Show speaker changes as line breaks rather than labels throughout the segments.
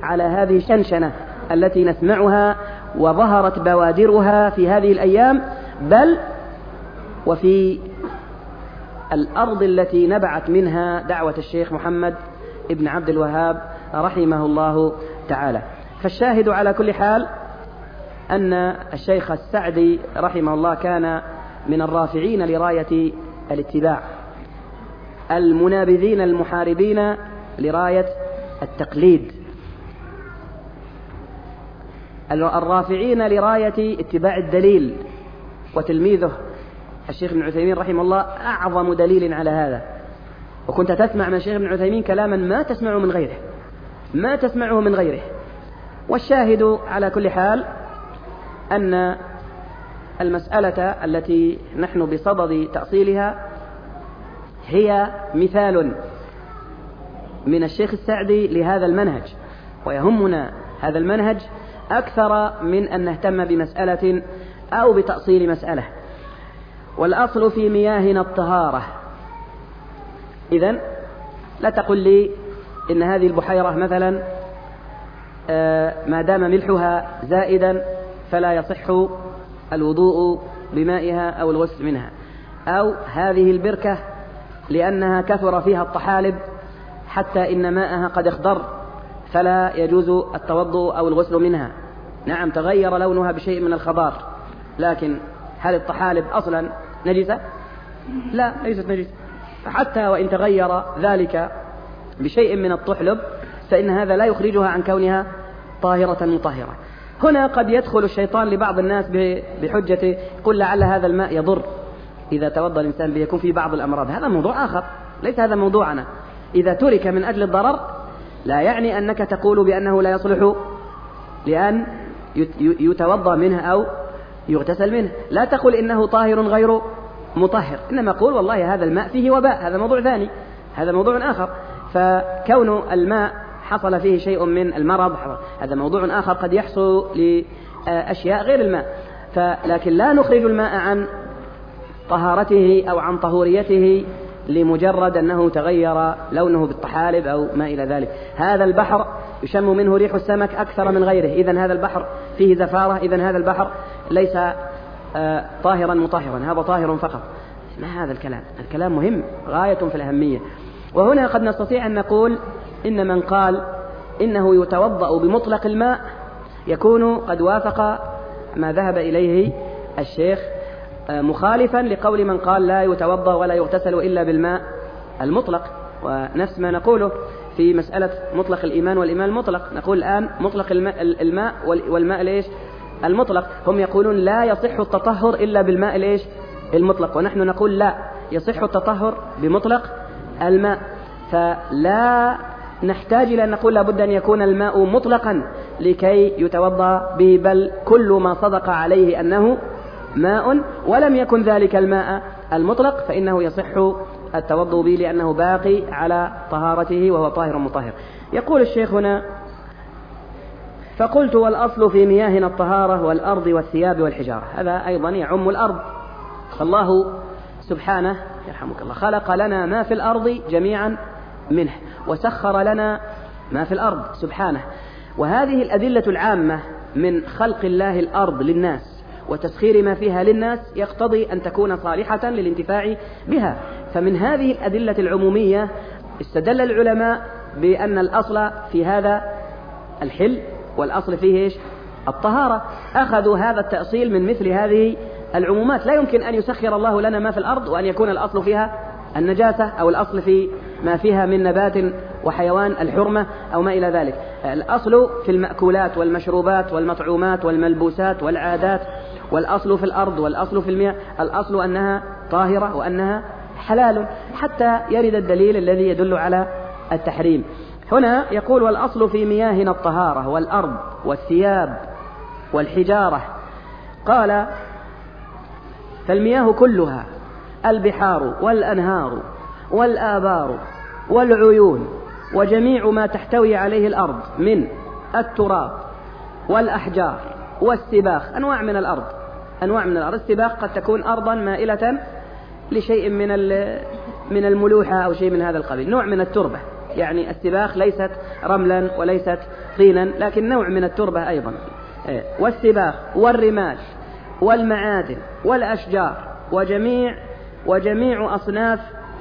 على هذه الشنشنة التي نسمعها وظهرت بوادرها في هذه الأيام، بل وفي الأرض التي نبعت منها دعوة الشيخ محمد ابن عبد الوهاب رحمه الله تعالى. فالشاهد على كل حال أن الشيخ السعدي رحمه الله كان من الرافعين لراية الاتباع، المنابذين المحاربين لراية التقليد، الرافعين لراية اتباع الدليل. وتلميذه الشيخ ابن عثيمين رحمه الله أعظم دليل على هذا. وكنت تسمع من الشيخ ابن عثيمين كلاما ما تسمعه من غيره، ما تسمعه من غيره. والشاهد على كل حال أن المسألة التي نحن بصدد تأصيلها هي مثال من الشيخ السعدي لهذا المنهج، ويهمنا هذا المنهج أكثر من أن نهتم بمسألة أو بتأصيل مسألة. والأصل في مياهنا الطهارة. إذن لا تقل لي إن هذه البحيرة مثلا ما دام ملحها زائدا فلا يصح الوضوء بمائها أو الغسل منها، أو هذه البركة لأنها كثر فيها الطحالب حتى إن ماءها قد اخضر فلا يجوز التوضؤ أو الغسل منها. نعم تغير لونها بشيء من الخضار، لكن هل الطحالب أصلا نجسة؟ لا، ليست نجسة. حتى وإن تغير ذلك بشيء من الطحلب فإن هذا لا يخرجها عن كونها طاهرة مطهرة. هنا قد يدخل الشيطان لبعض الناس بحجة قل لعل هذا الماء يضر إذا توضأ الإنسان به، يكون فيه بعض الأمراض. هذا موضوع آخر، ليس هذا موضوعنا. إذا ترك من أجل الضرر لا يعني أنك تقول بأنه لا يصلح لأن يتوضأ منه أو يغتسل منه. لا تقل إنه طاهر غير مطهر، إنما قول والله هذا الماء فيه وباء، هذا موضوع ثاني، هذا موضوع آخر. فكون الماء حصل فيه شيء من المرض هذا موضوع آخر قد يحصل لأشياء غير الماء. لكن لا نخرج الماء عن طهارته أو عن طهوريته لمجرد أنه تغير لونه بالطحالب أو ما إلى ذلك. هذا البحر يشم منه ريح السمك أكثر من غيره، إذن هذا البحر فيه زفارة، إذن هذا البحر ليس طاهرا مطهرا، هذا طاهر فقط. ما هذا الكلام؟ الكلام مهم غاية في الأهمية. وهنا قد نستطيع أن نقول إن من قال إنه يتوضأ بمطلق الماء يكون قد وافق ما ذهب إليه الشيخ، مخالفا لقول من قال لا يتوضأ ولا يغتسل إلا بالماء المطلق. ونفس ما نقوله في مسألة مطلق الإيمان والإيمان المطلق، نقول الآن مطلق الماء والماء ليش المطلق. هم يقولون لا يصح التطهر إلا بالماء ليش المطلق، ونحن نقول لا يصح التطهر بمطلق الماء. فلا نحتاج إلى أن نقول لابد أن يكون الماء مطلقا لكي يتوضأ به، بل كل ما صدق عليه أنه ماء ولم يكن ذلك الماء المطلق فإنه يصح التوضؤ به لأنه باقي على طهارته وهو طاهر مطهر. يقول الشيخ هنا: فقلت والأصل في مياهنا الطهارة والأرض والثياب والحجارة. هذا أيضا يعم الأرض. فالله سبحانه يرحمك الله خلق لنا ما في الأرض جميعا منه، وسخر لنا ما في الأرض سبحانه. وهذه الأدلة العامة من خلق الله الأرض للناس وتسخير ما فيها للناس يقتضي أن تكون صالحة للانتفاع بها. فمن هذه الأدلة العمومية استدل العلماء بأن الأصل في هذا الحل والأصل فيه إيش؟ الطهارة. أخذوا هذا التأصيل من مثل هذه العمومات. لا يمكن أن يسخر الله لنا ما في الأرض وأن يكون الأصل فيها النجاسة أو الأصل في ما فيها من نبات وحيوان الحرمة أو ما إلى ذلك. الأصل في المأكولات والمشروبات والمطعومات والملبوسات والعادات، والأصل في الأرض والأصل في المياه، الأصل أنها طاهرة وأنها حلال حتى يرد الدليل الذي يدل على التحريم. هنا يقول: والأصل في مياهنا الطهارة والأرض والثياب والحجارة. قال: فالمياه كلها البحار والأنهار والآبار والعيون وجميع ما تحتوي عليه الأرض من التراب والأحجار والسباخ. أنواع من الأرض، أنواع من الأرض. السباخ قد تكون أرضا مائلة لشيء من الملوحة أو شيء من هذا القبيل، نوع من التربة يعني السباخ ليست رملا وليست طينا لكن نوع من التربة أيضا. والسباخ والرمال والمعادن والأشجار وجميع أصناف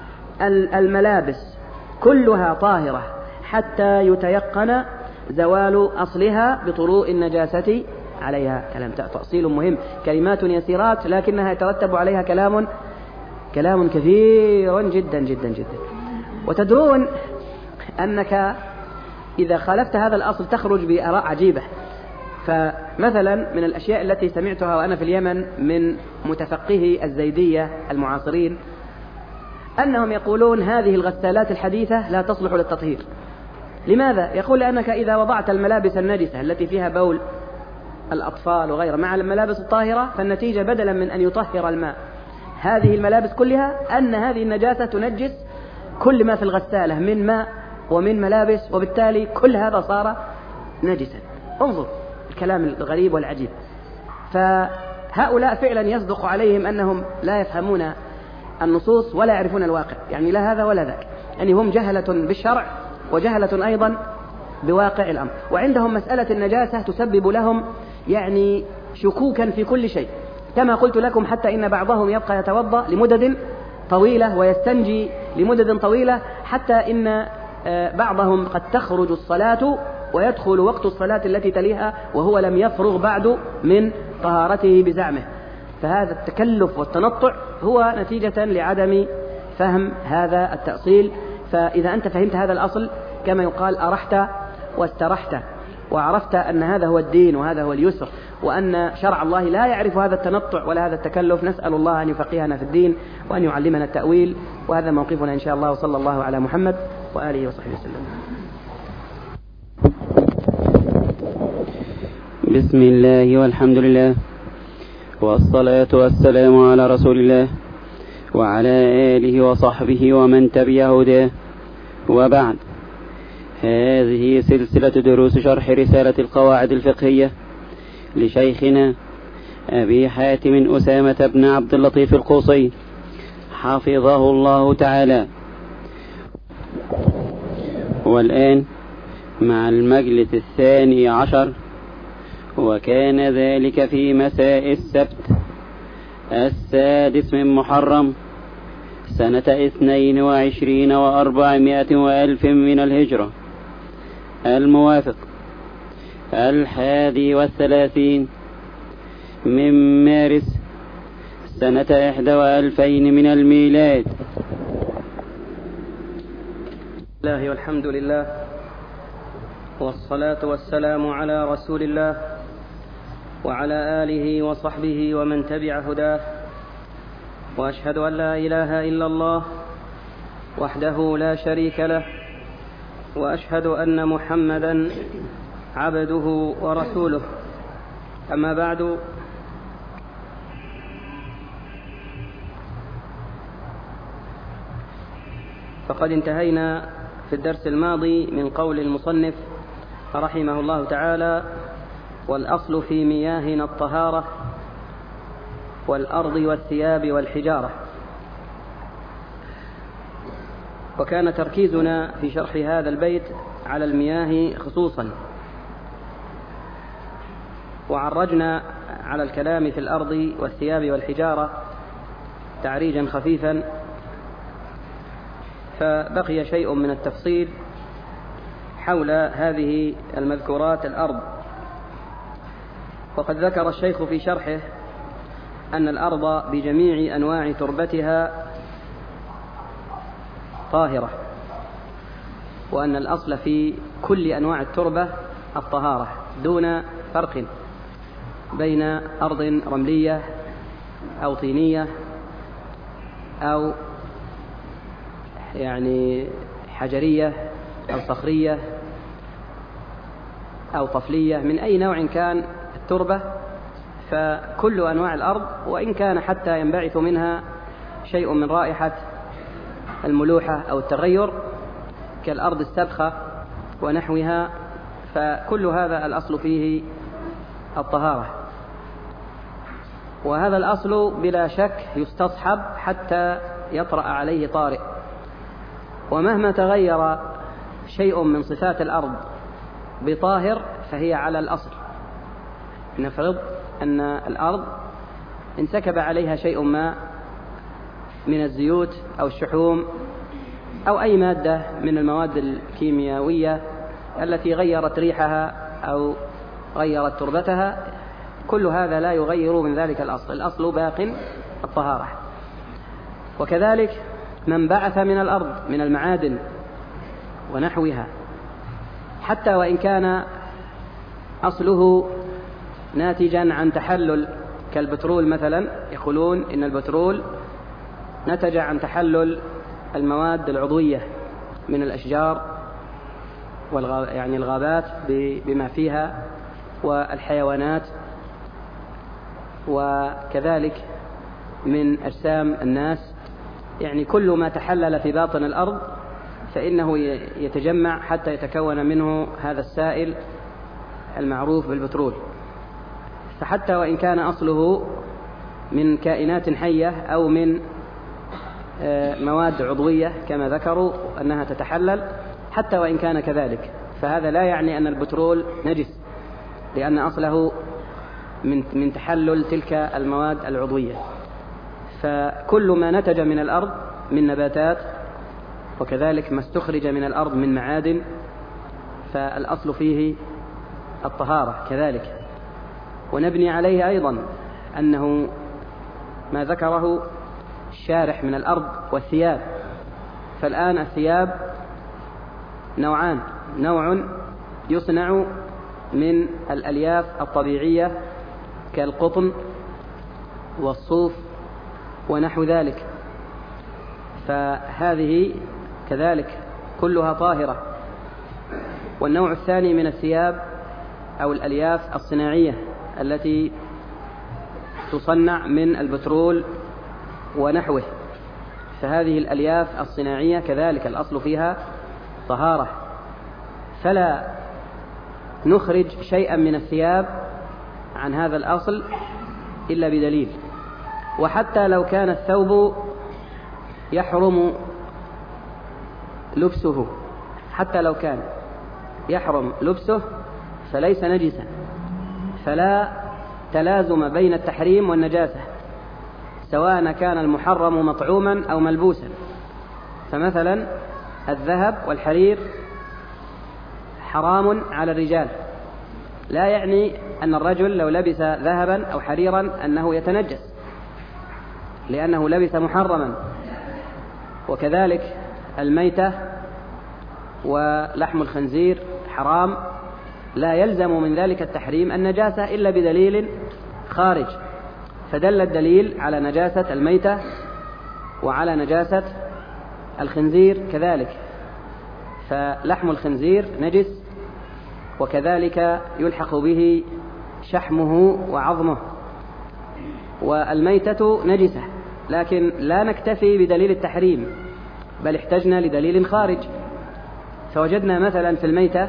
الملابس كلها طاهرة حتى يتيقن زوال أصلها بطروء النجاسة عليها. كلام تأصيل مهم، كلمات يسيرات لكنها يترتب عليها كلام كثير جدا جدا جدا. وتدرون أنك إذا خالفت هذا الأصل تخرج بآراء عجيبة. فمثلا من الأشياء التي سمعتها وأنا في اليمن من متفقهي الزيدية المعاصرين أنهم يقولون هذه الغسالات الحديثة لا تصلح للتطهير. لماذا؟ يقول لأنك إذا وضعت الملابس النجسة التي فيها بول الأطفال وغيرها مع الملابس الطاهرة فالنتيجة بدلا من أن يطهر الماء هذه الملابس كلها أن هذه النجاسة تنجس كل ما في الغسالة من ماء ومن ملابس، وبالتالي كل هذا صار نجسا. انظر الكلام الغريب والعجيب. فهؤلاء فعلا يصدق عليهم أنهم لا يفهمون النصوص ولا يعرفون الواقع، يعني لا هذا ولا ذاك، يعني هم جهلة بالشرع وجهلة أيضا بواقع الأمر. وعندهم مسألة النجاسة تسبب لهم يعني شكوكا في كل شيء، كما قلت لكم حتى إن بعضهم يبقى يتوضأ لمدد طويلة ويستنجي لمدد طويلة، حتى إن بعضهم قد تخرج الصلاة ويدخل وقت الصلاة التي تليها وهو لم يفرغ بعد من طهارته بزعمه. فهذا التكلف والتنطع هو نتيجة لعدم فهم هذا التأصيل. فإذا أنت فهمت هذا الأصل كما يقال أرحت واسترحت، وعرفت أن هذا هو الدين وهذا هو اليسر، وأن شرع الله لا يعرف هذا التنطع ولا هذا التكلف. نسأل الله أن يفقهنا في الدين وأن يعلمنا التأويل. وهذا موقفنا إن شاء الله، وصلى الله على محمد وآله وصحبه وسلم.
بسم الله والحمد لله والصلاة والسلام على رسول الله وعلى آله وصحبه ومن تبع هداه، وبعد. هذه سلسلة دروس شرح رسالة القواعد الفقهية لشيخنا أبي حاتم أسامة بن عبد اللطيف القوصي حفظه الله تعالى. والآن مع المجلس 12، وكان ذلك في مساء السبت 6 من محرم سنة 22 و400 وألف من الهجرة، الموافق 31 من مارس سنة 21 من الميلاد.
الله والحمد لله والصلاة والسلام على رسول الله وعلى آله وصحبه ومن تبع هداه، وأشهد أن لا إله إلا الله وحده لا شريك له، وأشهد أن محمدا عبده ورسوله. أما بعد، فقد انتهينا في الدرس الماضي من قول المصنف رحمه الله تعالى: والأصل في مياهنا الطهارة والأرض والثياب والحجارة. وكان تركيزنا في شرح هذا البيت على المياه خصوصا، وعرجنا على الكلام في الأرض والثياب والحجارة تعريجا خفيفا، فبقي شيء من التفصيل حول هذه المذكورات الأرض. وقد ذكر الشيخ في شرحه أن الأرض بجميع أنواع تربتها طاهرة، وأن الأصل في كل أنواع التربة الطهارة دون فرق بين أرض رملية أو طينية أو يعني حجرية أو صخرية أو طفلية. من أي نوع كان التربة فكل أنواع الأرض، وإن كان حتى ينبعث منها شيء من رائحة الملوحة أو التغير كالأرض السبخة ونحوها، فكل هذا الأصل فيه الطهارة. وهذا الأصل بلا شك يستصحب حتى يطرأ عليه طارئ، ومهما تغير شيء من صفات الأرض بطاهر فهي على الأصل. نفرض أن الأرض انسكب عليها شيء ما من الزيوت أو الشحوم أو أي مادة من المواد الكيميائية التي غيرت ريحها أو غيرت تربتها، كل هذا لا يغير من ذلك الأصل، الأصل باق الطهارة. وكذلك من بعث من الأرض من المعادن ونحوها، حتى وإن كان أصله ناتجا عن تحلل كالبترول مثلا، يقولون إن البترول نتج عن تحلل المواد العضوية من الأشجار يعني الغابات بما فيها والحيوانات، وكذلك من أجسام الناس، يعني كل ما تحلل في باطن الأرض فإنه يتجمع حتى يتكون منه هذا السائل المعروف بالبترول. فحتى وإن كان أصله من كائنات حية أو من مواد عضوية كما ذكروا أنها تتحلل، حتى وإن كان كذلك فهذا لا يعني أن البترول نجس، لأن أصله من تحلل تلك المواد العضوية. فكل ما نتج من الأرض من نباتات، وكذلك ما استخرج من الأرض من معادن، فالأصل فيه الطهارة كذلك. ونبني عليه أيضا أنه ما ذكره الشارح من الأرض والثياب. فالآن الثياب نوعان، نوع يصنع من الألياف الطبيعية كالقطن والصوف ونحو ذلك، فهذه كذلك كلها طاهرة. والنوع الثاني من الثياب أو الألياف الصناعية التي تصنع من البترول ونحوه، فهذه الألياف الصناعية كذلك الأصل فيها طهارة، فلا نخرج شيئا من الثياب عن هذا الأصل إلا بدليل. وحتى لو كان الثوب يحرم لبسه، حتى لو كان يحرم لبسه فليس نجسا، فلا تلازم بين التحريم والنجاسة، سواء كان المحرم مطعوما أو ملبوسا. فمثلا الذهب والحرير حرام على الرجال، لا يعني أن الرجل لو لبس ذهبا أو حريرا أنه يتنجس لأنه لبس محرما. وكذلك الميتة ولحم الخنزير حرام، لا يلزم من ذلك التحريم النجاسة إلا بدليل خارج، فدل الدليل على نجاسة الميتة وعلى نجاسة الخنزير كذلك، فلحم الخنزير نجس، وكذلك يلحق به شحمه وعظمه. والميتة نجسة، لكن لا نكتفي بدليل التحريم بل احتجنا لدليل خارج. فوجدنا مثلا في الميتة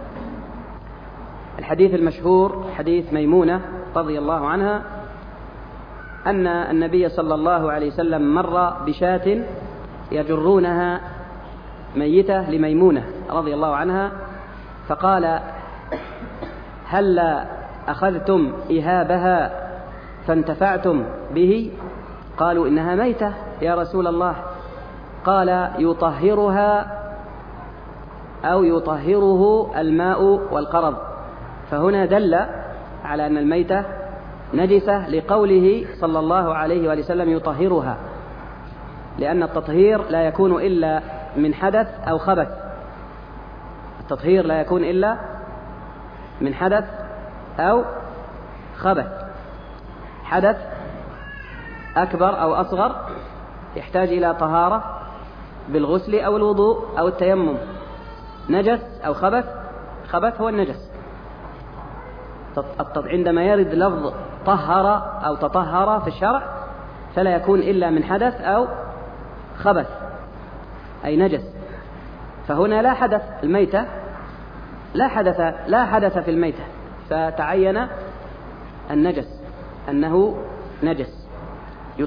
الحديث المشهور حديث ميمونة رضي الله عنها أن النبي صلى الله عليه وسلم مر بشاة يجرونها ميتة لميمونة رضي الله عنها، فقال: هل أخذتم إهابها فانتفعتم به؟ قالوا: إنها ميتة يا رسول الله. قال: يطهرها أو يطهره الماء والقرض. فهنا دل على أن الميتة نجسة لقوله صلى الله عليه وسلم يطهرها، لأن التطهير لا يكون إلا من حدث أو خبث. التطهير لا يكون إلا من حدث أو خبث، حدث أكبر أو أصغر يحتاج إلى طهارة بالغسل أو الوضوء أو التيمم. نجس أو خبث، خبث هو النجس. عندما يرد لفظ طهر أو تطهر في الشرع فلا يكون إلا من حدث أو خبث أي نجس. فهنا لا حدث، الميتة لا حدث في الميتة، فتعين النجس أنه نجس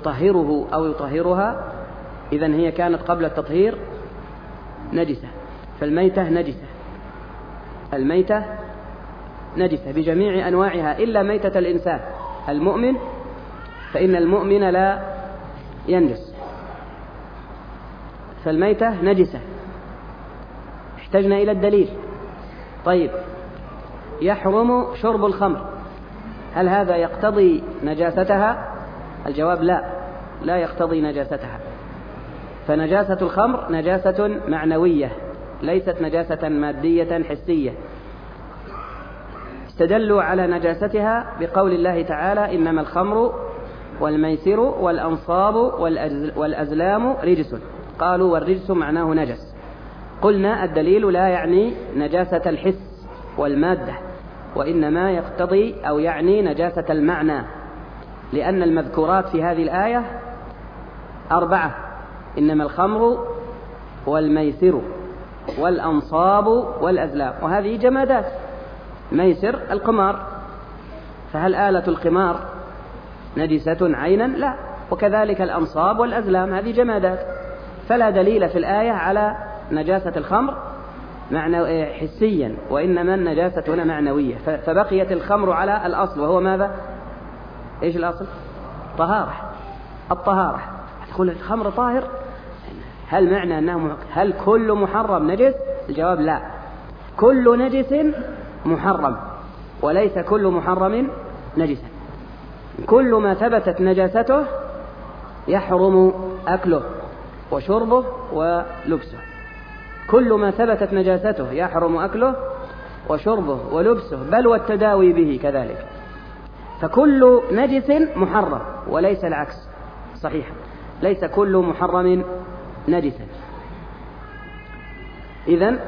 يطهره أو يطهرها، إذن هي كانت قبل التطهير نجسة. فالميتة نجسة، الميتة نجسة بجميع أنواعها إلا ميتة الإنسان المؤمن، فإن المؤمن لا ينجس، فالميتة نجسة. احتجنا إلى الدليل. طيب، يحرم شرب الخمر، هل هذا يقتضي نجاستها؟ الجواب لا، لا يقتضي نجاستها، فنجاسة الخمر نجاسة معنوية ليست نجاسة مادية حسية. استدلوا على نجاستها بقول الله تعالى: إنما الخمر والميسر والأنصاب والأزلام رجس، قالوا والرجس معناه نجس. قلنا الدليل لا يعني نجاسة الحس والمادة، وإنما يقتضي أو يعني نجاسة المعنى، لأن المذكورات في هذه الآية 4: إنما الخمر والميسر والأنصاب والأزلام، وهذه جمادات. ميسر القمار، فهل آلة القمار نجسة عينا؟ لا. وكذلك الأنصاب والأزلام، هذه جمادات، فلا دليل في الآية على نجاسة الخمر حسيا، وإنما النجاسة هنا معنوية. فبقيت الخمر على الأصل، وهو ماذا؟ إيش الأصل؟ طهارة، الطهارة. تقول الخمر طاهر، هل معنى أنه هل كل محرم نجس؟ الجواب لا، كل نجس محرم، وليس كل محرم نجسا. كل ما ثبتت نجاسته يحرم أكله وشربه ولبسه، كل ما ثبتت نجاسته يحرم أكله وشربه ولبسه، بل والتداوي به كذلك. فكل نجس محرم، وليس العكس، صحيح، ليس كل محرم نجسا. إذن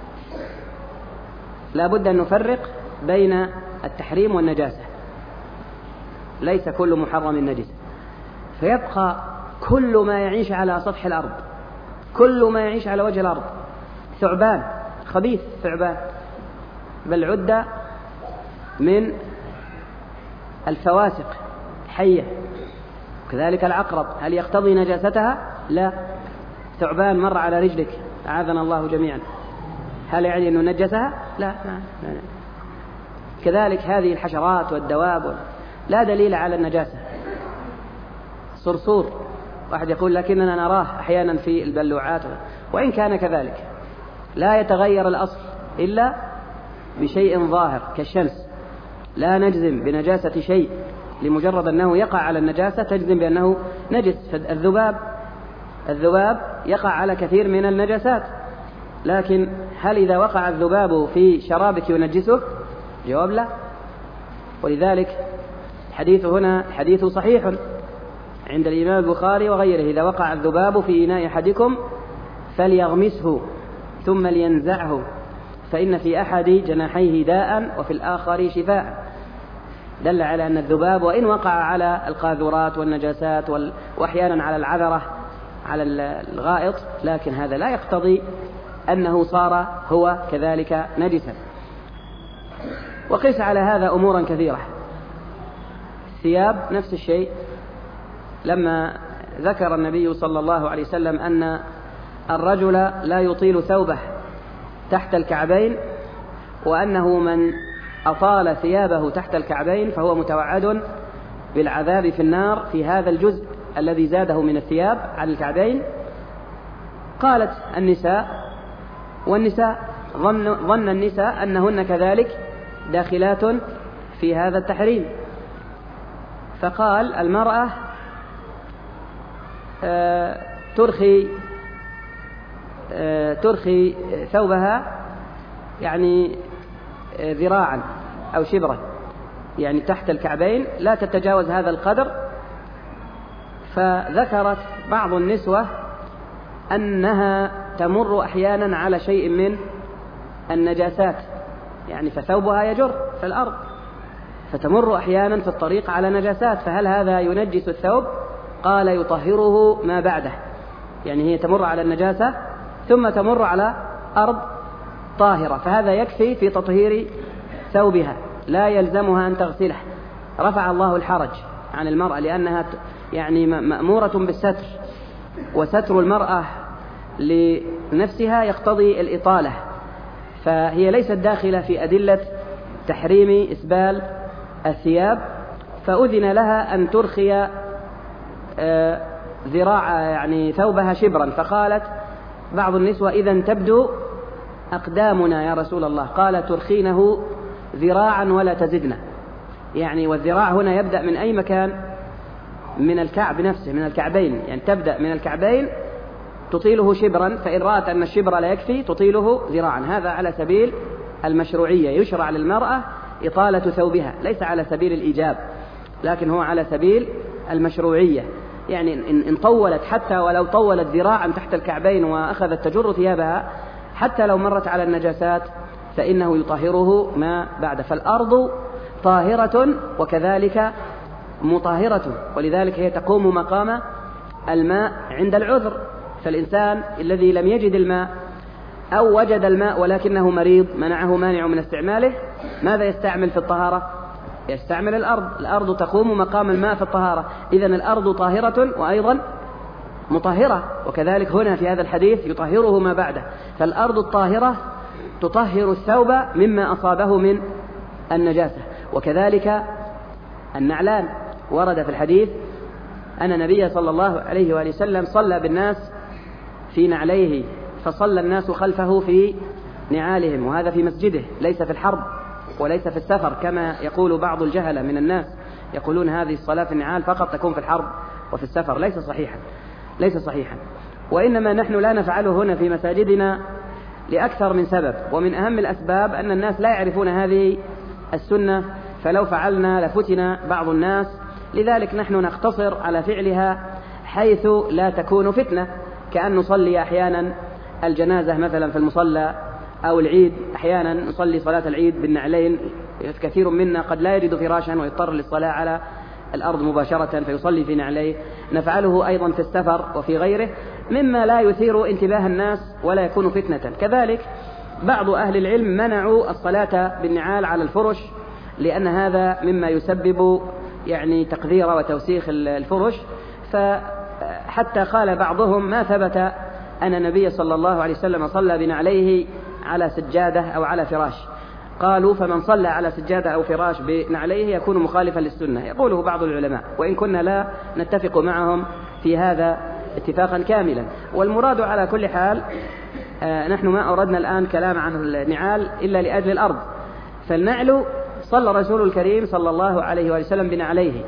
لا بد أن نفرق بين التحريم والنجاسة، ليس كل محرم نجسا. فيبقى كل ما يعيش على سطح الأرض، كل ما يعيش على وجه الأرض، ثعبان خبيث، ثعبان بل عد من الفواسق حية، كذلك العقرب، هل يقتضي نجاستها؟ لا. ثعبان مر على رجلك، أعاذنا الله جميعا، هل يعني أنه نجسها؟ لا. كذلك هذه الحشرات والدواب لا دليل على النجاسة. صرصور، واحد يقول لكننا نراه أحيانا في البلوعات، وإن كان كذلك لا يتغير الأصل إلا بشيء ظاهر كالشمس، لا نجزم بنجاسة شيء لمجرد أنه يقع على النجاسة تجزم بأنه نجس. الذباب يقع على كثير من النجاسات، لكن هل إذا وقع الذباب في شرابك ينجسه؟ جواب لا. ولذلك الحديث هنا حديث صحيح عند الإمام البخاري وغيره: إذا وقع الذباب في إناء أحدكم فليغمسه ثم لينزعه، فإن في أحد جناحيه داء وفي الآخر شفاء. دل على أن الذباب وإن وقع على القاذورات والنجاسات وأحيانا على العذرة على الغائط، لكن هذا لا يقتضي أنه صار هو كذلك نجسا. وقيس على هذا أمورا كثيرة. الثياب نفس الشيء، لما ذكر النبي صلى الله عليه وسلم أن الرجل لا يطيل ثوبه تحت الكعبين، وأنه من أطال ثيابه تحت الكعبين فهو متوعد بالعذاب في النار في هذا الجزء الذي زاده من الثياب على الكعبين. قالت النساء، والنساء ظن النساء أنهن كذلك داخلات في هذا التحريم، فقال المرأة ترخي ثوبها يعني ذراعا أو شبرا، يعني تحت الكعبين لا تتجاوز هذا القدر. فذكرت بعض النسوة أنها تمر أحيانا على شيء من النجاسات، يعني فثوبها يجر في الأرض، فتمر أحيانا في الطريق على نجاسات، فهل هذا ينجس الثوب؟ قال يطهره ما بعده، يعني هي تمر على النجاسة ثم تمر على أرض طاهرة، فهذا يكفي في تطهير ثوبها، لا يلزمها أن تغسله. رفع الله الحرج عن المرأة لأنها يعني مأمورة بالستر، وستر المرأة لنفسها يقتضي الإطالة، فهي ليست داخلة في أدلة تحريم إسبال الثياب، فأذن لها أن ترخي ذراع يعني ثوبها شبرا، فقالت بعض النسوة إذا تبدو أقدامنا يا رسول الله، قال ترخينه ذراعا ولا تزدنا، يعني والذراع هنا يبدأ من أي مكان؟ من الكعب نفسه، من الكعبين، يعني تبدأ من الكعبين تطيله شبرا، فإن رأت أن الشبر لا يكفي تطيله ذراعا. هذا على سبيل المشروعية، يشرع للمرأة إطالة ثوبها، ليس على سبيل الإيجاب لكن هو على سبيل المشروعية، يعني إن طولت حتى ولو طولت ذراعا تحت الكعبين وأخذت تجر ثيابها حتى لو مرت على النجاسات فإنه يطهره ما بعد. فالأرض طاهرة وكذلك مطهرة، ولذلك هي تقوم مقام الماء عند العذر. فالإنسان الذي لم يجد الماء أو وجد الماء ولكنه مريض منعه مانع من استعماله، ماذا يستعمل في الطهارة؟ يستعمل الأرض تقوم مقام الماء في الطهارة. إذن الأرض طاهرة وأيضا مطهرة، وكذلك هنا في هذا الحديث يطهره ما بعده. فالأرض الطاهرة تطهر الثوب مما أصابه من النجاسة. وكذلك النعلان، ورد في الحديث أن النبي صلى الله عليه وآله وسلم صلى بالناس في نعليه، فصلى الناس خلفه في نعالهم، وهذا في مسجده ليس في الحرب وليس في السفر كما يقول بعض الجهلة من الناس، يقولون هذه الصلاة في النعال فقط تكون في الحرب وفي السفر. ليس صحيحا. وإنما نحن لا نفعله هنا في مساجدنا لأكثر من سبب، ومن أهم الأسباب أن الناس لا يعرفون هذه السنة، فلو فعلنا لفتن بعض الناس، لذلك نحن نقتصر على فعلها حيث لا تكون فتنة، كأن نصلي أحيانا الجنازة مثلا في المصلى، أو العيد أحيانا نصلي صلاة العيد بالنعلين، كثير منا قد لا يجد فراشا ويضطر للصلاة على الأرض مباشرة فيصلي في نعليه. نفعله أيضا في السفر وفي غيره مما لا يثير انتباه الناس ولا يكون فتنة. كذلك بعض أهل العلم منعوا الصلاة بالنعال على الفرش، لأن هذا مما يسبب يعني تقذير وتوسيخ الفرش، فحتى قال بعضهم ما ثبت أن النبي صلى الله عليه وسلم صلى بنعليه على سجادة أو على فراش. قالوا فمن صلى على سجادة أو فراش بنعليه يكون مخالفا للسنة، يقوله بعض العلماء، وإن كنا لا نتفق معهم في هذا اتفاقا كاملا. والمراد على كل حال نحن ما أردنا الآن كلام عن النعال إلا لأجل الأرض. فالنعل صلى الرسول الكريم صلى الله عليه وسلم بنعليه،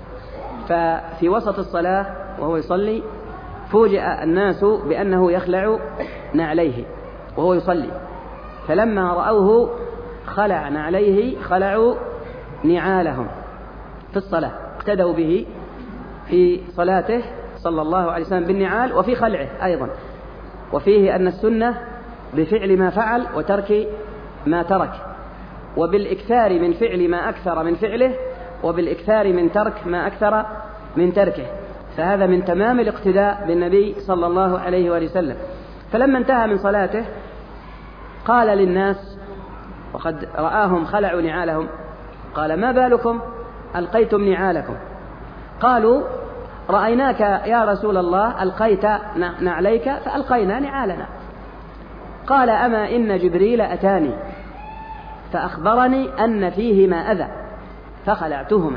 ففي وسط الصلاة وهو يصلي فوجئ الناس بأنه يخلع نعليه وهو يصلي، فلما رأوه خلع نعليه خلعوا نعالهم في الصلاة، اقتدوا به في صلاته صلى الله عليه وسلم بالنعال وفي خلعه أيضا. وفيه أن السنة بفعل ما فعل وترك ما ترك، وبالإكثار من فعل ما أكثر من فعله، وبالإكثار من ترك ما أكثر من تركه، فهذا من تمام الاقتداء بالنبي صلى الله عليه وآله وسلم. فلما انتهى من صلاته قال للناس وقد رآهم خلعوا نعالهم، قال ما بالكم ألقيتم نعالكم؟ قالوا رأيناك يا رسول الله ألقيت نعليك فألقينا نعالنا. قال أما إن جبريل أتاني فأخبرني أن فيهما أذى فخلعتهما،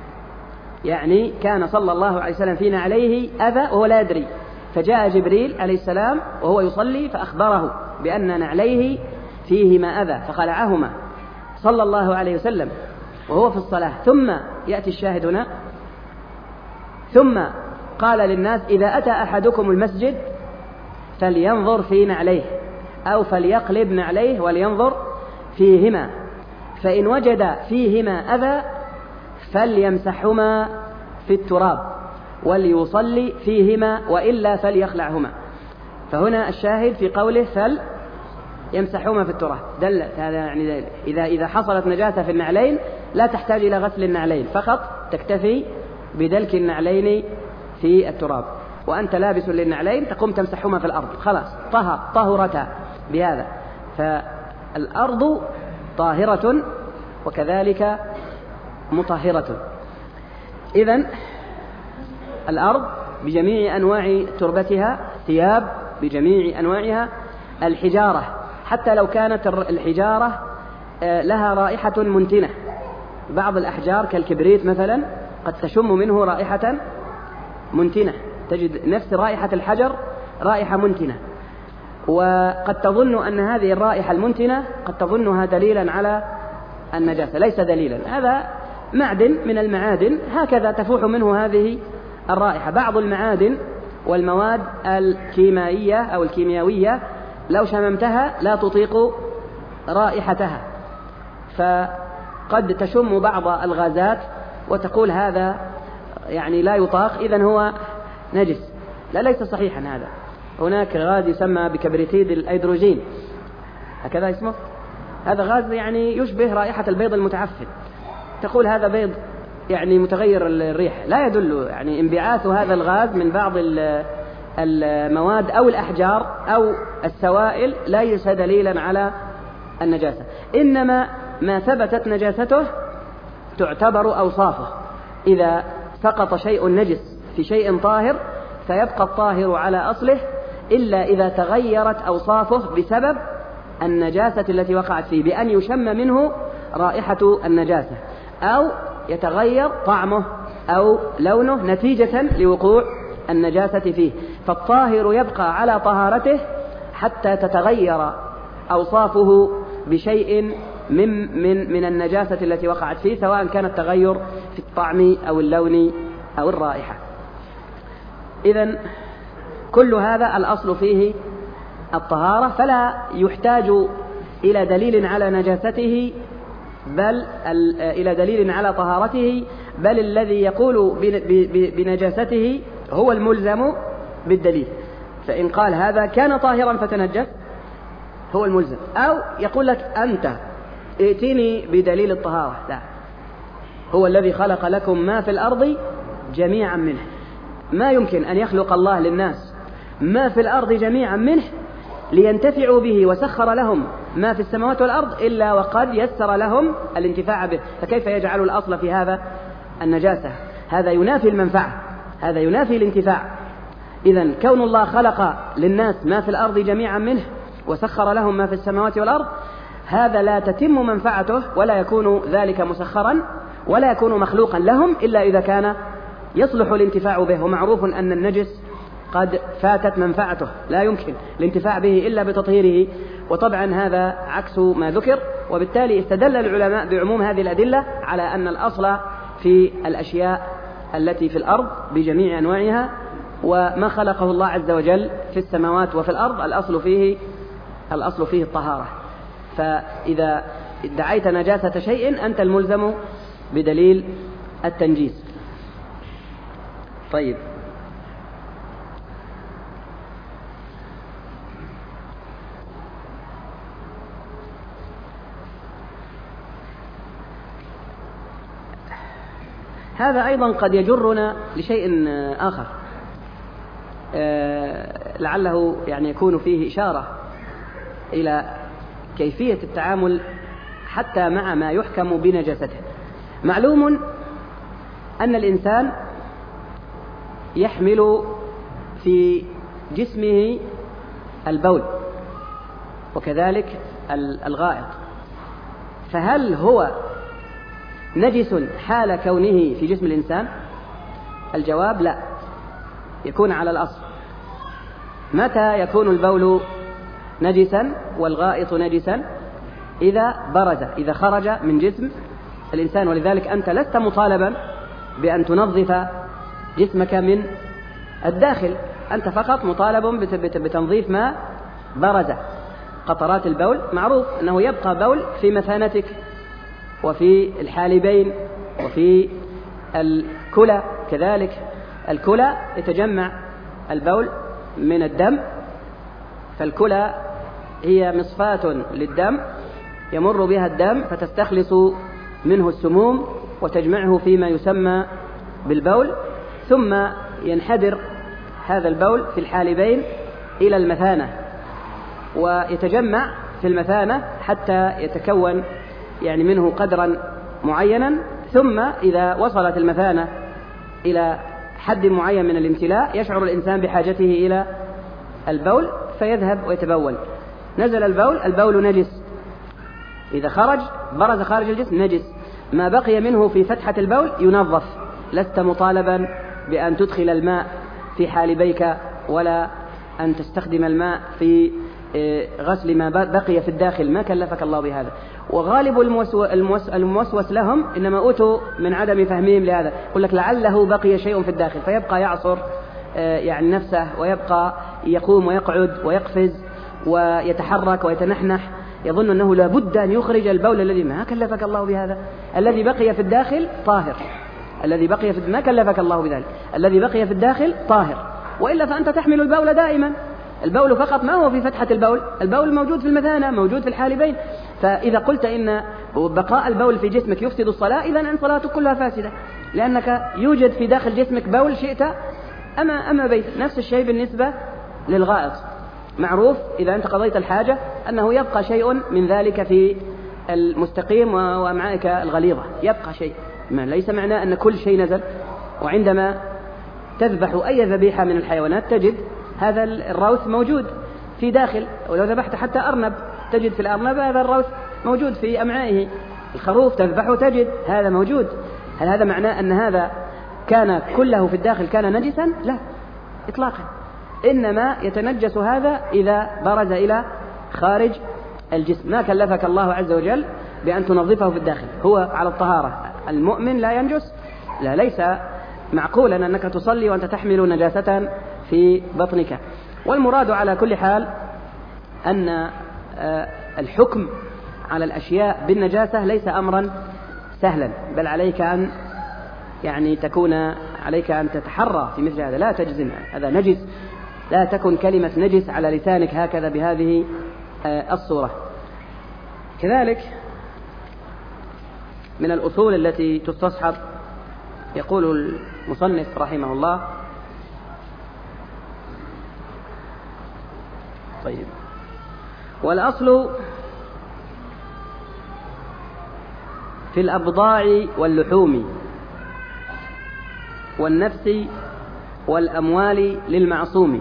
يعني كان صلى الله عليه وسلم في نعليه أذى وهو لا يدري، فجاء جبريل عليه السلام وهو يصلي فأخبره بأن نعليه فيهما أذى فخلعهما صلى الله عليه وسلم وهو في الصلاة. ثم يأتي الشاهد هنا، ثم قال للناس إذا أتى أحدكم المسجد فلينظر في نعليه أو فليقلب نعليه ولينظر فيهما، فإن وجد فيهما أذى فليمسحهما في التراب وليصلي فيهما وإلا فليخلعهما. فهنا الشاهد في قوله فليمسحهما في التراب دل هذا يعني إذا حصلت نجاسة في النعلين لا تحتاج إلى غسل النعلين، فقط تكتفي بدلك النعلين في التراب، وأنت لابس للنعلين تقوم تمسحهما في الأرض، خلاص طهرتا بهذا. فالأرض طاهرة وكذلك مطهرة. إذن الأرض بجميع أنواع تربتها، ثياب بجميع أنواعها الحجارة، حتى لو كانت الحجارة لها رائحة منتنة. بعض الأحجار كالكبريت مثلا قد تشم منه رائحة منتنة، تجد نفس رائحة الحجر رائحة منتنة، وقد تظن أن هذه الرائحة المنتنة قد تظنها دليلا على النجاسة. ليس دليلا، هذا معدن من المعادن هكذا تفوح منه هذه الرائحة. بعض المعادن والمواد الكيميائية أو الكيميائية لو شممتها لا تطيق رائحتها، فقد تشم بعض الغازات وتقول هذا يعني لا يطاق، إذن هو نجس. لا، ليس صحيحا هذا. هناك غاز يسمى بكبريتيد الهيدروجين، هكذا اسمه. هذا غاز يعني يشبه رائحة البيض المتعفن، تقول هذا بيض يعني متغير الريح. لا يدل يعني انبعاث هذا الغاز من بعض المواد أو الأحجار أو السوائل ليس دليلا على النجاسة، إنما ما ثبتت نجاسته تعتبر أوصافه. إذا سقط شيء نجس في شيء طاهر فيبقى الطاهر على أصله، إلا إذا تغيرت أوصافه بسبب النجاسة التي وقعت فيه، بأن يشم منه رائحة النجاسة أو يتغير طعمه أو لونه نتيجة لوقوع النجاسة فيه. فالطاهر يبقى على طهارته حتى تتغير أوصافه بشيء من النجاسة التي وقعت فيه، سواء كان التغير في الطعم أو اللون أو الرائحة. إذن كل هذا الأصل فيه الطهارة، فلا يحتاج إلى دليل على نجاسته بل إلى دليل على طهارته، بل الذي يقول بنجاسته هو الملزم بالدليل. فإن قال هذا كان طاهرا فتنجس هو الملزم، أو يقول لك أنت ائتني بدليل الطهارة. لا، هو الذي خلق لكم ما في الأرض جميعا منه. ما يمكن أن يخلق الله للناس ما في الأرض جميعا منه لينتفعوا به وسخر لهم ما في السماوات والأرض إلا وقد يسر لهم الانتفاع به، فكيف يجعل الأصل في هذا النجاسة؟ هذا ينافي المنفعة، هذا ينافي الانتفاع. إذن كون الله خلق للناس ما في الأرض جميعا منه وسخر لهم ما في السماوات والأرض، هذا لا تتم منفعته ولا يكون ذلك مسخرا ولا يكون مخلوقا لهم إلا إذا كان يصلح الانتفاع به. ومعروف أن النجس قد فاتت منفعته، لا يمكن الانتفاع به إلا بتطهيره، وطبعا هذا عكس ما ذكر. وبالتالي استدل العلماء بعموم هذه الأدلة على أن الأصل في الأشياء التي في الأرض بجميع أنواعها وما خلقه الله عز وجل في السماوات وفي الأرض الأصل فيه الطهارة. فإذا ادعيت نجاسة شيء أنت الملزم بدليل التنجيس. طيب، هذا أيضا قد يجرنا لشيء آخر لعله يعني يكون فيه إشارة إلى كيفية التعامل حتى مع ما يحكم بنجاسته. معلوم أن الإنسان يحمل في جسمه البول وكذلك الغائط، فهل هو نجس حال كونه في جسم الإنسان؟ الجواب لا، يكون على الأصل. متى يكون البول نجسا والغائط نجسا؟ إذا برز، إذا خرج من جسم الإنسان. ولذلك أنت لست مطالبا بأن تنظف جسمك من الداخل، أنت فقط مطالب بتنظيف ما برز. قطرات البول معروف أنه يبقى بول في مثانتك وفي الحالبين وفي الكلى كذلك. الكلى يتجمع البول من الدم، فالكلى هي مصفاة للدم يمر بها الدم فتستخلص منه السموم وتجمعه فيما يسمى بالبول، ثم ينحدر هذا البول في الحالبين إلى المثانة ويتجمع في المثانة حتى يتكون يعني منه قدرا معينا، ثم إذا وصلت المثانة إلى حد معين من الامتلاء يشعر الإنسان بحاجته إلى البول فيذهب ويتبول. نزل البول، البول نجس، إذا خرج برز خارج الجسم نجس، ما بقي منه في فتحة البول ينظف. لست مطالبا بأن تدخل الماء في حالبيك ولا أن تستخدم الماء في غسل ما بقي في الداخل، ما كلفك الله بهذا. وغالب الموسوس لهم إنما أوتوا من عدم فهمهم لهذا، يقول لك لعله بقي شيء في الداخل، فيبقى يعصر يعني نفسه، ويبقى يقوم ويقعد ويقفز ويتحرك ويتنحنح، يظن أنه لابد أن يخرج البول الذي ما كلفك الله بهذا. الذي بقي في الداخل طاهر، الذي بقي ما كلفك الله بذلك، الذي بقي في الداخل طاهر، وإلا فأنت تحمل البول دائما. البول فقط ما هو في فتحة البول، البول موجود في المثانة، موجود في الحالبين. فإذا قلت إن بقاء البول في جسمك يفسد الصلاة، إذن أن صلاتك كلها فاسدة، لأنك يوجد في داخل جسمك بول شئت أما بيت. نفس الشيء بالنسبة للغائط، معروف إذا أنت قضيت الحاجة أنه يبقى شيء من ذلك في المستقيم وأمعائك الغليظة، يبقى شيء، ما ليس معناه أن كل شيء نزل. وعندما تذبح أي ذبيحة من الحيوانات تجد هذا الروث موجود في داخل، ولو ذبحت حتى أرنب تجد في الأرنب هذا الروث موجود في أمعائه. الخروف تذبحه تجد هذا موجود. هل هذا معناه أن هذا كان كله في الداخل كان نجسا؟ لا إطلاقا، إنما يتنجس هذا إذا برز إلى خارج الجسم. ما كلفك الله عز وجل بأن تنظفه في الداخل، هو على الطهارة. المؤمن لا ينجس، لا، ليس معقولا أنك تصلي وأنت تحمل نجاسة في بطنك. والمراد على كل حال أن الحكم على الأشياء بالنجاسة ليس أمرا سهلا، بل عليك أن عليك أن تتحرى في مثل هذا، لا تجزم هذا نجس، لا تكن كلمة نجس على لسانك هكذا بهذه الصورة. كذلك من الأصول التي تستصحب، يقول المصنف رحمه الله: طيب، والأصل في الأبضاع واللحوم والنفس والأموال للمعصوم.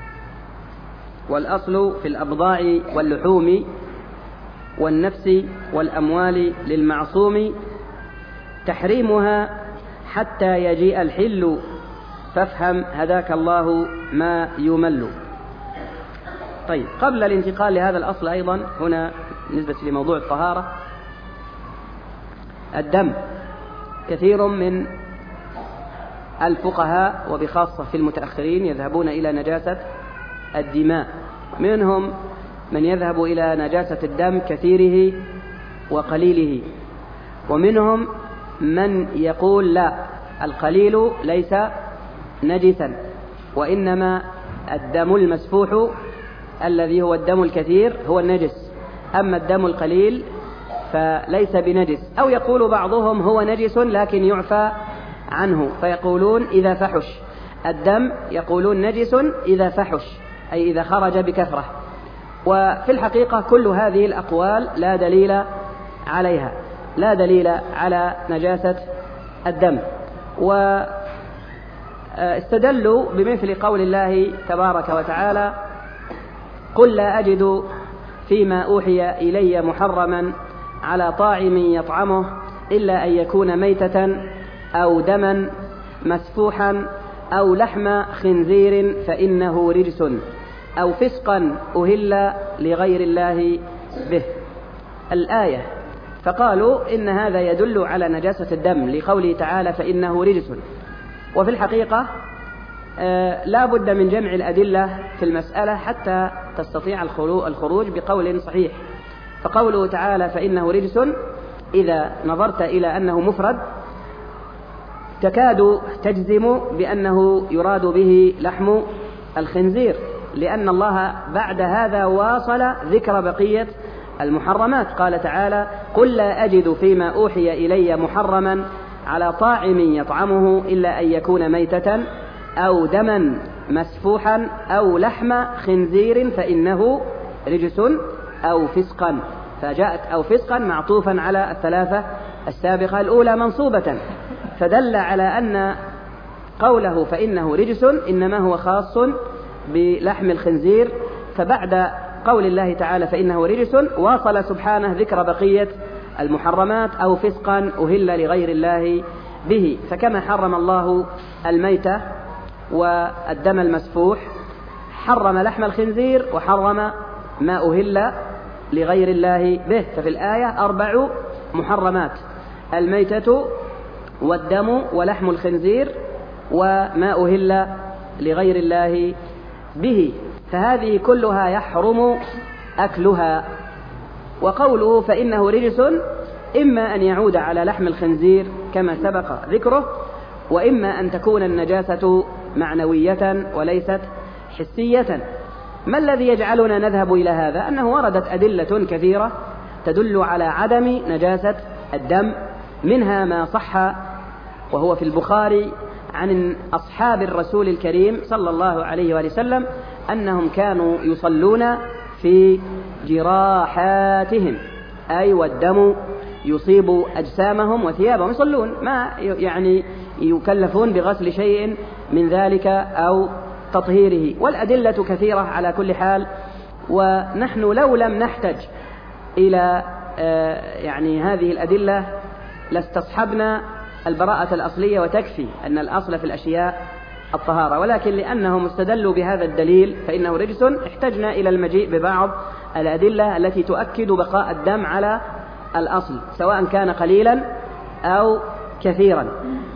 والأصل في الأبضاع واللحوم والنفس والأموال للمعصوم تحريمها حتى يجيء الحل، فافهم هداك الله ما يمل. طيب، قبل الانتقال لهذا الأصل أيضا هنا بالنسبة لموضوع الطهارة، الدم، كثير من الفقهاء وبخاصة في المتأخرين يذهبون إلى نجاسة الدماء، منهم من يذهب إلى نجاسة الدم كثيره وقليله، ومنهم من يقول لا، القليل ليس نجسا، وإنما الدم المسفوح الذي هو الدم الكثير هو النجس، أما الدم القليل فليس بنجس. أو يقول بعضهم هو نجس لكن يعفى عنه، فيقولون إذا فحش الدم، يقولون نجس إذا فحش، أي إذا خرج بكثرة. وفي الحقيقة كل هذه الأقوال لا دليل عليها، لا دليل على نجاسة الدم. واستدلوا بمثل قول الله تبارك وتعالى: قل لا أجد فيما أوحي إلي محرما على طاعم يطعمه إلا أن يكون ميتة أو دما مسفوحا أو لحم خنزير فإنه رجس أو فسقا أهل لغير الله به. الآية، فقالوا إن هذا يدل على نجاسة الدم لقوله تعالى فإنه رجس. وفي الحقيقة لا بد من جمع الأدلة في المسألة حتى تستطيع الخروج بقول صحيح. فقوله تعالى فإنه رجس، إذا نظرت إلى أنه مفرد تكاد تجزم بأنه يراد به لحم الخنزير، لأن الله بعد هذا واصل ذكر بقية المحرمات. قال تعالى: قل لا أجد فيما أوحي إلي محرما على طاعم يطعمه إلا أن يكون ميتة أو دما مسفوحا أو لحم خنزير فإنه رجس أو فسقا. فجاءت أو فسقا معطوفا على الثلاثة السابقة، الأولى منصوبة، فدل على أن قوله فإنه رجس إنما هو خاص بلحم الخنزير، فبعد قول الله تعالى فإنه رجس واصل سبحانه ذكر بقية المحرمات أو فسقا أهل لغير الله به. فكما حرم الله الميتة والدم المسفوح حرم لحم الخنزير وحرم ما أهل لغير الله به. ففي الآية 4 محرمات: الميتة والدم ولحم الخنزير وما أهل لغير الله به، فهذه كلها يحرم أكلها. وقوله فإنه رجس إما أن يعود على لحم الخنزير كما سبق ذكره، وإما أن تكون النجاسة معنوية وليست حسية. ما الذي يجعلنا نذهب إلى هذا؟ أنه وردت أدلة كثيرة تدل على عدم نجاسة الدم، منها ما صح وهو في البخاري عن أصحاب الرسول الكريم صلى الله عليه وسلم أنهم كانوا يصلون في جراحاتهم، أي والدم يصيب أجسامهم وثيابهم، يصلون ما يعني يكلفون بغسل شيء من ذلك أو تطهيره. والأدلة كثيرة على كل حال، ونحن لو لم نحتج إلى يعني هذه الأدلة لاستصحبنا البراءة الأصلية وتكفي أن الأصل في الأشياء الطهارة، ولكن لأنهم استدلوا بهذا الدليل فإنه رجس احتجنا إلى المجيء ببعض الأدلة التي تؤكد بقاء الدم على الأصل سواء كان قليلا أو كثيرا.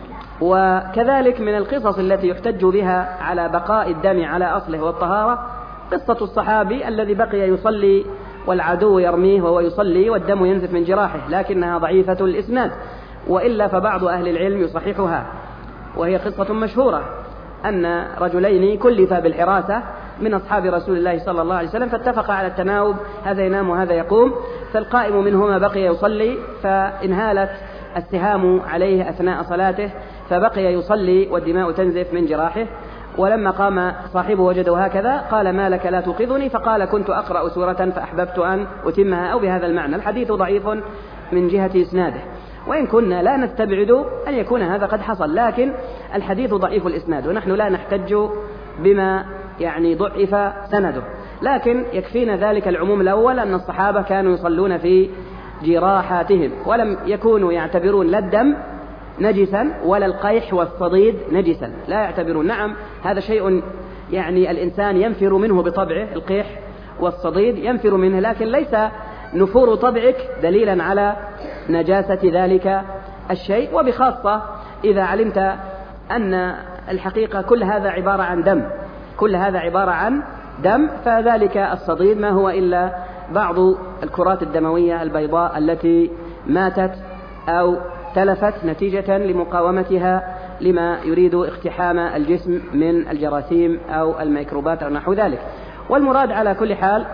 وكذلك من القصص التي يحتج بها على بقاء الدم على أصله والطهارة قصة الصحابي الذي بقي يصلي والعدو يرميه وهو يصلي والدم ينزف من جراحه، لكنها ضعيفة الإسناد، وإلا فبعض أهل العلم يصححها. وهي قصة مشهورة أن رجلين كلفا بالحراسة من أصحاب رسول الله صلى الله عليه وسلم، فاتفقا على التناوب، هذا ينام وهذا يقوم، فالقائم منهما بقي يصلي فانهالت السهام عليه أثناء صلاته فبقي يصلي والدماء تنزف من جراحه. ولما قام صاحبه وجده هكذا قال ما لك لا توقظني؟ فقال كنت أقرأ سورة فأحببت أن أتمها، أو بهذا المعنى. الحديث ضعيف من جهة إسناده، وإن كنا لا نستبعد أن يكون هذا قد حصل، لكن الحديث ضعيف الإسناد ونحن لا نحتج بما يعني ضعف سنده. لكن يكفينا ذلك العموم الأول أن الصحابة كانوا يصلون في جراحاتهم ولم يكونوا يعتبرون لا الدم نجسا ولا القيح والصديد نجسا، لا يعتبرون. نعم هذا شيء يعني الإنسان ينفر منه بطبعه، القيح والصديد ينفر منه، لكن ليس نفور طبعك دليلا على نجاسة ذلك الشيء، وبخاصة إذا علمت أن الحقيقة كل هذا عبارة عن دم، كل هذا عبارة عن دم، فذلك الصديد ما هو إلا بعض الكرات الدموية البيضاء التي ماتت أو تلفت نتيجة لمقاومتها لما يريد اقتحام الجسم من الجراثيم أو الميكروبات أو نحو ذلك. والمراد على كل حال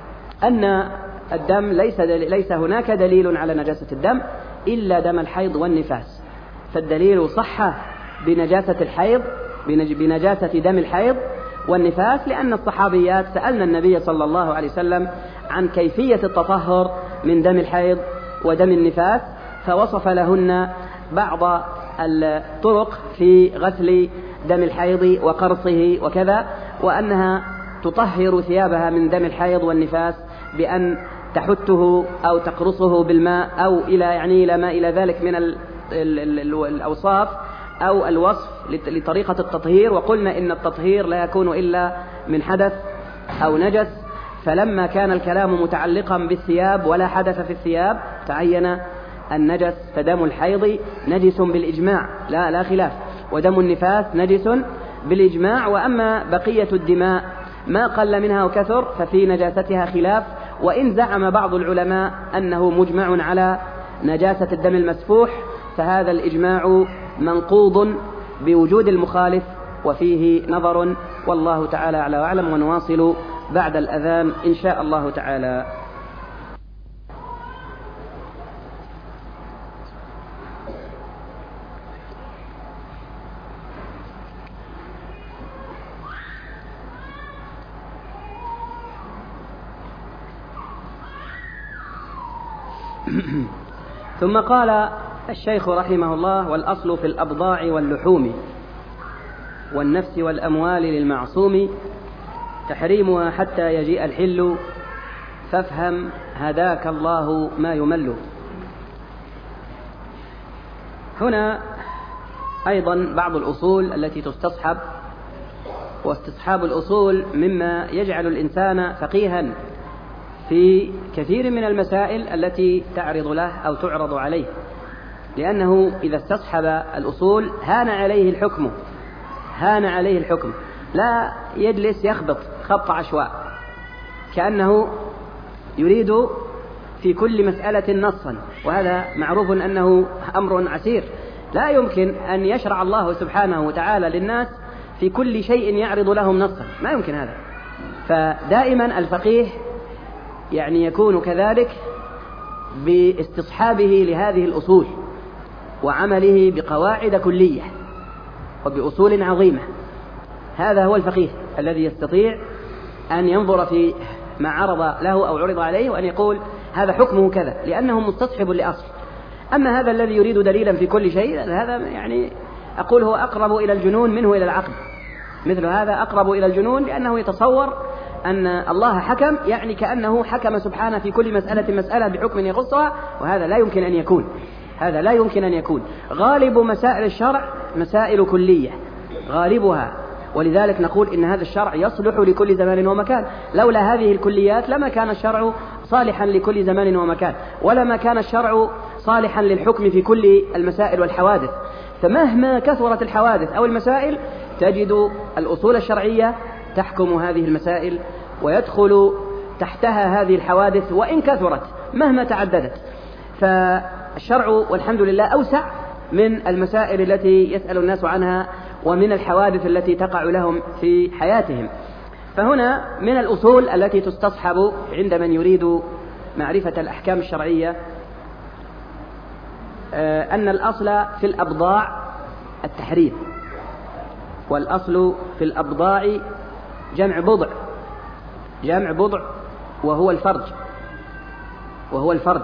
أن الدم ليس هناك دليل على نجاسة الدم إلا دم الحيض والنفاس، فالدليل صح بنجاسة الحيض بنجاسة دم الحيض والنفاس، لأن الصحابيات سألنا النبي صلى الله عليه وسلم عن كيفية التطهر من دم الحيض ودم النفاس، فوصف لهن بعض الطرق في غسل دم الحيض وقرصه وكذا، وأنها تطهر ثيابها من دم الحيض والنفاس بأن تحته أو تقرصه بالماء أو إلى ما إلى ذلك من الأوصاف أو الوصف لطريقة التطهير. وقلنا إن التطهير لا يكون إلا من حدث أو نجس، فلما كان الكلام متعلقا بالثياب ولا حدث في الثياب تعين النجس، فدم الحيض نجس بالإجماع لا خلاف، ودم النفاس نجس بالإجماع. وأما بقية الدماء ما قل منها وكثر ففي نجاستها خلاف، وإن زعم بعض العلماء أنه مجمع على نجاسة الدم المسفوح فهذا الإجماع منقوض بوجود المخالف وفيه نظر، والله تعالى أعلى وأعلم. ونواصل بعد الأذان إن شاء الله تعالى. ثم قال الشيخ رحمه الله: والأصل في الأبضاع واللحوم والنفس والأموال للمعصوم تحريمها حتى يجيء الحل فافهم هداك الله ما يمل. هنا أيضا بعض الأصول التي تستصحب، واستصحاب الأصول مما يجعل الإنسان فقيها في كثير من المسائل التي تعرض له أو تعرض عليه، لأنه إذا استصحب الأصول هان عليه الحكم، لا يجلس يخبط خبط عشواء كأنه يريد في كل مسألة نصا، وهذا معروف أنه أمر عسير، لا يمكن أن يشرع الله سبحانه وتعالى للناس في كل شيء يعرض لهم نصا، ما يمكن هذا. فدائما الفقيه يعني يكون كذلك باستصحابه لهذه الأصول وعمله بقواعد كلية وبأصول عظيمة. هذا هو الفقيه الذي يستطيع أن ينظر في ما عرض له أو عرض عليه وأن يقول هذا حكمه كذا، لأنه مستصحب لأصل. أما هذا الذي يريد دليلا في كل شيء، هذا يعني أقول هو أقرب إلى الجنون منه إلى العقل. مثل هذا أقرب إلى الجنون، لأنه يتصور أن الله حكم، يعني كأنه حكم سبحانه في كل مسألة بحكم يخصها، وهذا لا يمكن أن يكون. غالب مسائل الشرع مسائل كلية غالبها، ولذلك نقول إن هذا الشرع يصلح لكل زمان ومكان. لولا هذه الكليات لما كان الشرع صالحا لكل زمان ومكان، ولما كان الشرع صالحا للحكم في كل المسائل والحوادث. فمهما كثرت الحوادث أو المسائل تجد الأصول الشرعية تحكم هذه المسائل ويدخل تحتها هذه الحوادث وإن كثرت مهما تعددت. فالشرع والحمد لله أوسع من المسائل التي يسأل الناس عنها ومن الحوادث التي تقع لهم في حياتهم. فهنا من الأصول التي تستصحب عند من يريد معرفة الأحكام الشرعية أن الأصل في الأبضاع التحريم، والأصل في الأبضاع جمع بضع وهو الفرج.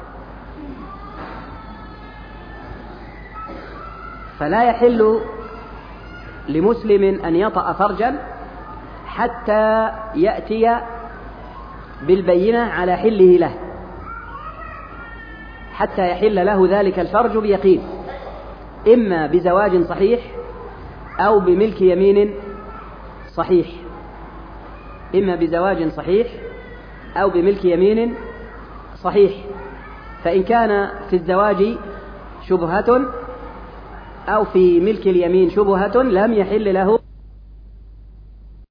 فلا يحل لمسلم أن يطأ فرجا حتى يأتي بالبينة على حله له، حتى يحل له ذلك الفرج بيقين، إما بزواج صحيح أو بملك يمين صحيح. فإن كان في الزواج شبهة أو في ملك اليمين شبهة لم يحل له